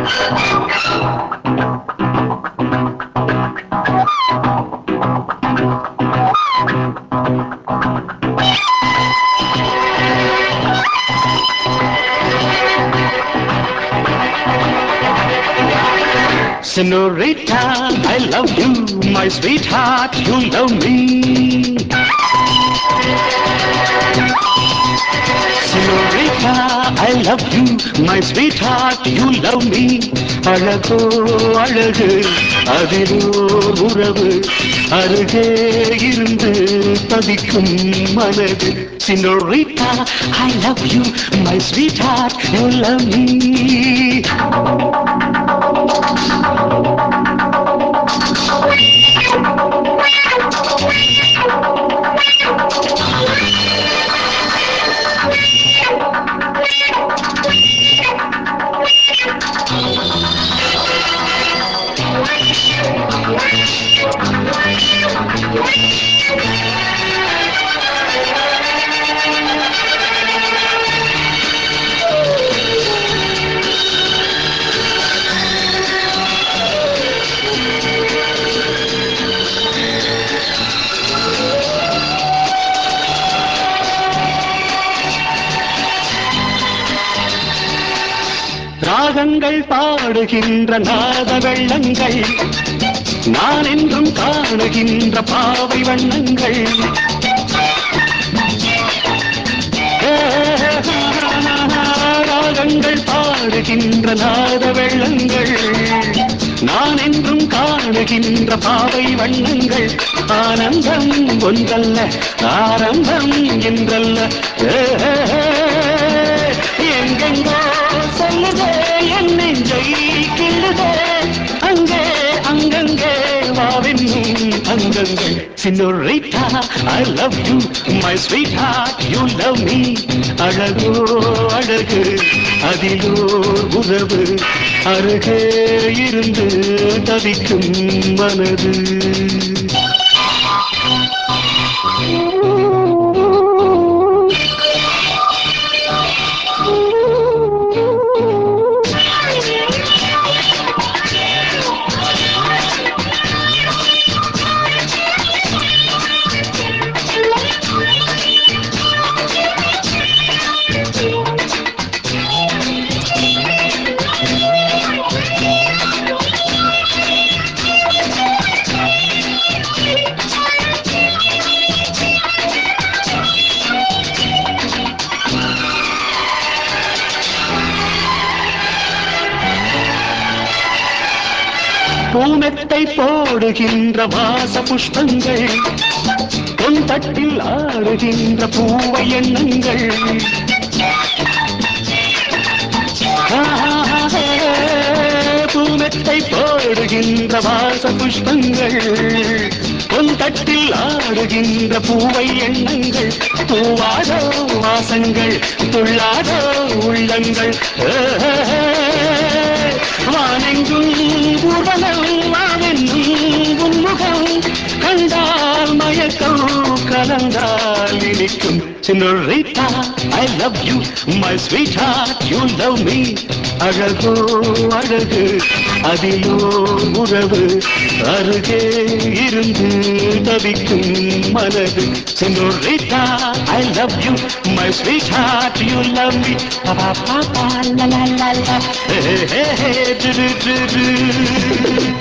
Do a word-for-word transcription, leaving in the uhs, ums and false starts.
Senorita, I love you, my sweetheart, you love me. Senorita, I love you, my sweetheart, you love me. அழகோ அழகு அதிலோ உறவு அருகே இருந்து பதிக்கும் மனது. Senorita, I love you, my sweetheart, you love me. ராகங்கள் பாடுகின்ற நாத வெள்ளங்கள் நான் என்றும் காணுகின்ற பாவை வண்ணங்கள். ராகங்கள் பாடுகின்ற நாத வெள்ளங்கள் நான் என்றும் காணுகின்ற பாவை வண்ணங்கள். ஆனந்தம் ஒன்றல்ல ஆரம்பம் என்றல்ல எங்கெங்கோ சொல்லுதே என் நெஞ்சை கிள்ளுதே அங்கே அங்கங்கே வாவென்னும் அங்கங்கள். Senorita, I love you, my sweetheart, you love me. அழகோ அழகு அதிலோ உறவு அருகே இருந்து தவிக்கும் மனது. பூமெத்தை போடுகின்ற வாச புஷ்பங்கள் பொன் தட்டில் ஆடுகின்ற பூவை எண்ணங்கள். பூமெத்தை போடுகின்ற வாச புஷ்பங்கள் பொன் தட்டில் ஆடுகின்ற பூவை எண்ணங்கள். பூவாதோ வாசங்கள் துள்ளாதோ உள்ளங்கள். வானெங்கும் ஊர்வலம் வாவென்னும் உன்முகம் கண்டால் மயக்கம் கலந்தால் இனிக்கும். Senorita, I love you, my sweetheart, you love me. அழகோ அழகு அதிலோ உறவு அருகே இருந்து தவிக்கும் மனது. Senorita, I love you, my sweetheart, you love me. Pa pa pa pa la la la la. Hey hey hey do do do do.